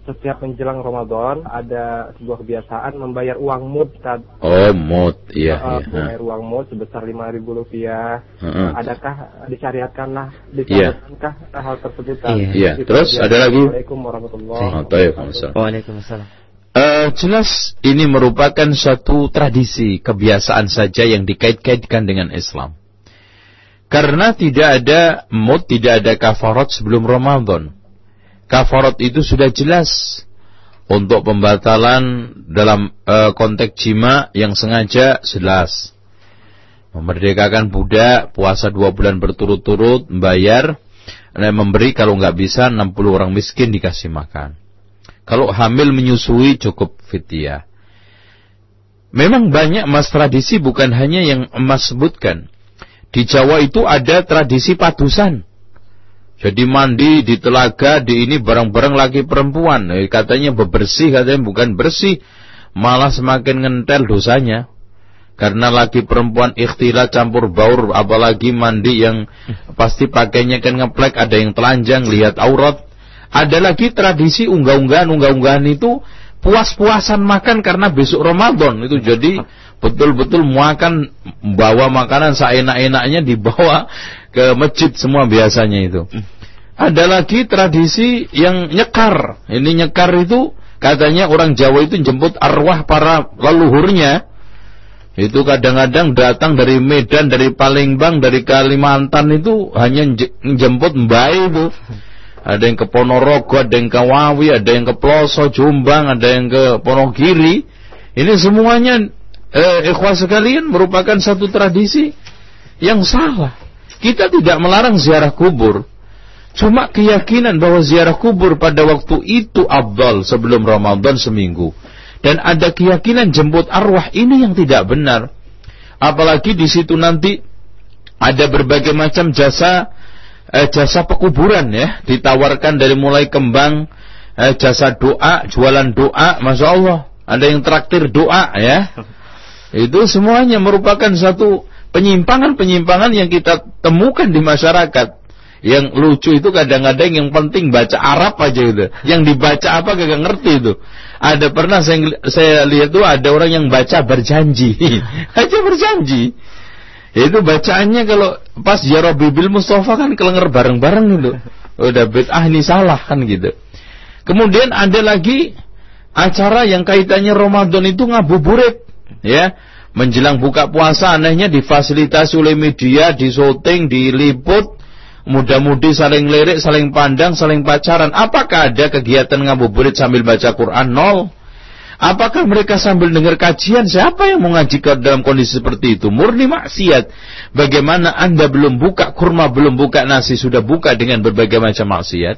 setiap menjelang Ramadan ada sebuah kebiasaan membayar uang mud, Ustaz. Oh, mud, iya. Membayar uang mud sebesar Rp5.000. Adakah disyariatkanlah, disyariatkankah hal tersebut? Iya. Terus ada lagi? Assalamualaikum warahmatullahi wabarakatuh. Waalaikumsalam. Jelas ini merupakan suatu tradisi, kebiasaan saja yang dikait-kaitkan dengan Islam. Karena tidak ada mud, tidak ada kafarat sebelum Ramadan. Kafarat itu sudah jelas untuk pembatalan dalam konteks jima yang sengaja jelas. Memerdekakan budak, puasa 2 bulan berturut-turut, membayar, memberi kalau nggak bisa 60 orang miskin dikasih makan. Kalau hamil menyusui cukup fidyah. Memang banyak mas tradisi, bukan hanya yang Mas sebutkan. Di Jawa itu ada tradisi padusan. Jadi mandi di telaga, di ini bareng-bareng laki perempuan. Katanya bebersih, katanya bukan bersih. Malah semakin ngentel dosanya. Karena laki perempuan ikhtilat campur baur, apalagi mandi yang pasti pakainya kan ngeplek, ada yang telanjang, lihat aurat. Ada lagi tradisi unggah-unggahan itu puas-puasan makan karena besok Ramadan. Itu jadi betul-betul makan, bawa makanan seenak-enaknya dibawa ke masjid semua biasanya itu. Ada lagi tradisi yang nyekar. Ini nyekar itu katanya orang Jawa itu jemput arwah para leluhurnya. Itu kadang-kadang datang dari Medan, dari Palembang, dari Kalimantan itu hanya jemput mbae itu. Ada yang ke Ponorogo, ada yang ke Wawi, ada yang ke Ploso, Jombang, ada yang ke Ponogiri. Ini semuanya ikhwah sekalian merupakan satu tradisi yang salah. Kita tidak melarang ziarah kubur. Cuma keyakinan bahwa ziarah kubur pada waktu itu afdal sebelum Ramadan seminggu. Dan ada keyakinan jemput arwah, ini yang tidak benar. Apalagi di situ nanti ada berbagai macam jasa pekuburan ya, ditawarkan dari mulai kembang, jasa doa, jualan doa, Masya Allah. Ada yang traktir doa ya. Itu semuanya merupakan satu penyimpangan-penyimpangan yang kita temukan di masyarakat. Yang lucu itu kadang-kadang yang penting baca Arab aja gitu. Yang dibaca apa gak ngerti itu. Ada pernah saya lihat tuh ada orang yang baca berjanji. Aja berjanji. Itu bacaannya kalau pas ziarah Bibil Mustafa kan kelenger bareng-bareng gitu. Udah bid'ah ini salah kan gitu. Kemudian ada lagi acara yang kaitannya Ramadan itu ngabuburit ya. Menjelang buka puasa anehnya difasilitasi oleh media, disyuting, diliput, muda-mudi saling lirik, saling pandang, saling pacaran. Apakah ada kegiatan ngabuburit sambil baca Quran? Nol. Apakah mereka sambil dengar kajian? Siapa yang mau ngaji dalam kondisi seperti itu? Murni maksiat. Bagaimana Anda belum buka kurma, belum buka nasi, sudah buka dengan berbagai macam maksiat?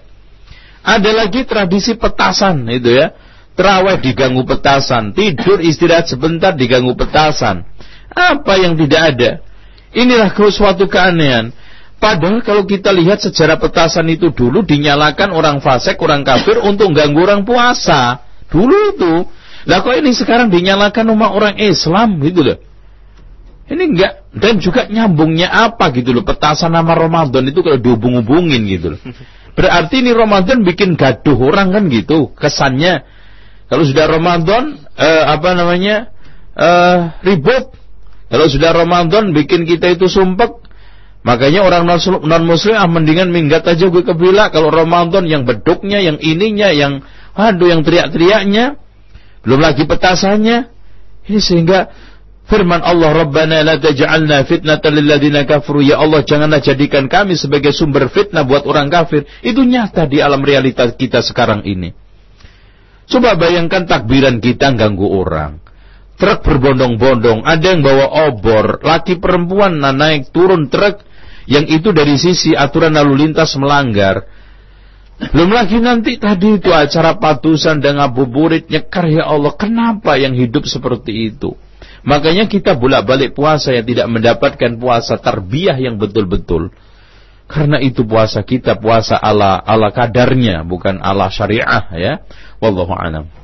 Ada lagi tradisi petasan itu ya. Terawih diganggu petasan, tidur istirahat sebentar diganggu petasan. Apa yang tidak ada? Inilah suatu keanehan. Padahal kalau kita lihat sejarah petasan itu dulu dinyalakan orang fasik, orang kafir untuk ganggu orang puasa. Dulu itu. Lah kok ini sekarang dinyalakan umat orang Islam gitu loh. Ini enggak, dan juga nyambungnya apa gitu loh. Petasan nama Ramadan itu kalau dihubung-hubungin gitu loh. Berarti ini Ramadan bikin gaduh orang kan gitu kesannya. Kalau sudah Ramadan ribut. Kalau sudah Ramadan bikin kita itu sumpek. Makanya orang non-muslim mendingan minggat aja gue ke villa. Kalau Ramadan yang beduknya, yang ininya, yang yang teriak-teriaknya, belum lagi petasannya. Ini sehingga firman Allah, Rabbana la taj'alna fitnatan lil ladzina kafaru. Ya Allah, janganlah jadikan kami sebagai sumber fitnah buat orang kafir. Itu nyata di alam realitas kita sekarang ini. Coba bayangkan takbiran kita ganggu orang. Truk berbondong-bondong, ada yang bawa obor, laki perempuan naik turun truk, yang itu dari sisi aturan lalu lintas melanggar. Belum lagi nanti tadi itu acara patusan dan ngabuburit, nyekar, ya Allah, kenapa yang hidup seperti itu? Makanya kita bolak-balik puasa yang tidak mendapatkan puasa tarbiyah yang betul-betul. Karena itu puasa kita puasa ala kadarnya, bukan ala syariah ya. Wallahu a'lam.